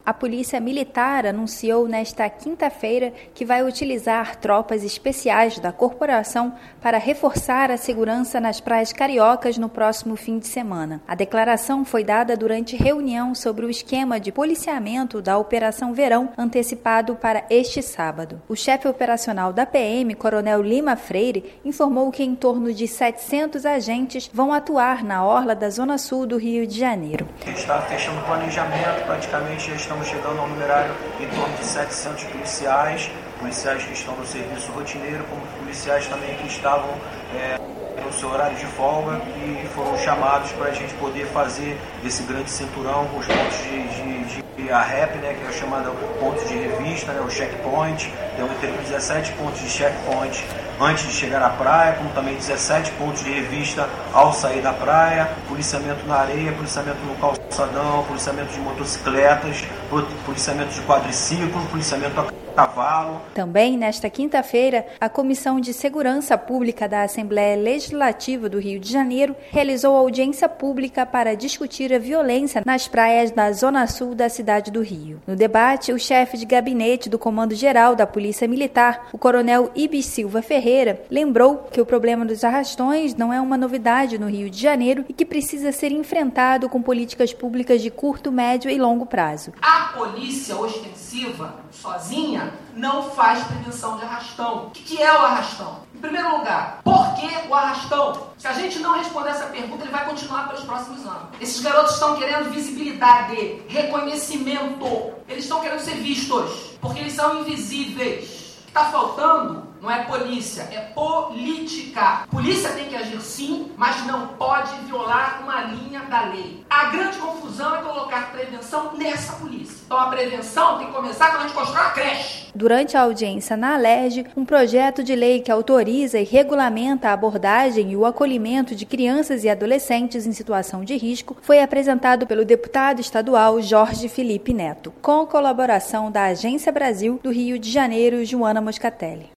A Polícia Militar anunciou nesta quinta-feira que vai utilizar tropas especiais da corporação para reforçar a segurança nas praias cariocas no próximo fim de semana. A declaração foi dada durante reunião sobre o esquema de policiamento da Operação Verão antecipado para este sábado. O chefe operacional da PM, Coronel Lima Freire, informou que em torno de 700 agentes vão atuar na orla da Zona Sul do Rio de Janeiro. A gente está fechando o planejamento, praticamente já estamos chegando ao numerário em torno de 700 policiais que estão no serviço rotineiro, como policiais também que estavam no seu horário de folga e foram chamados para a gente poder fazer esse grande cinturão com os pontos de AREP, né, que é o chamado ponto de revista, né, o checkpoint. Então, teremos 17 pontos de checkpoint antes de chegar à praia, como também 17 pontos de revista ao sair da praia, policiamento na areia, policiamento no calçadão, policiamento de motocicletas, policiamento de quadriciclo, policiamento a cavalo. Também nesta quinta-feira, a Comissão de Segurança Pública da Assembleia Legislativa do Rio de Janeiro realizou audiência pública para discutir a violência nas praias da Zona Sul da cidade do Rio. No debate, o chefe de gabinete do Comando-Geral da Polícia Militar, o Coronel Ibis Silva Ferreira, lembrou que o problema dos arrastões não é uma novidade no Rio de Janeiro e que precisa ser enfrentado com políticas públicas de curto, médio e longo prazo. A polícia ostensiva, sozinha, não faz prevenção de arrastão. O que é o arrastão? Em primeiro lugar, por que o arrastão? Se a gente não responder essa pergunta, ele vai continuar pelos próximos anos. Esses garotos estão querendo visibilidade, reconhecimento. Eles estão querendo ser vistos, porque eles são invisíveis. O que está faltando não é polícia, é política. Polícia tem que agir sim, mas não pode violar uma linha da lei. A grande confusão é colocar prevenção nessa polícia. Então a prevenção tem que começar quando a gente constrói a creche. Durante a audiência na Alerj, um projeto de lei que autoriza e regulamenta a abordagem e o acolhimento de crianças e adolescentes em situação de risco foi apresentado pelo deputado estadual Jorge Felipe Neto, com colaboração da Agência Brasil do Rio de Janeiro, Joana Moscatelli.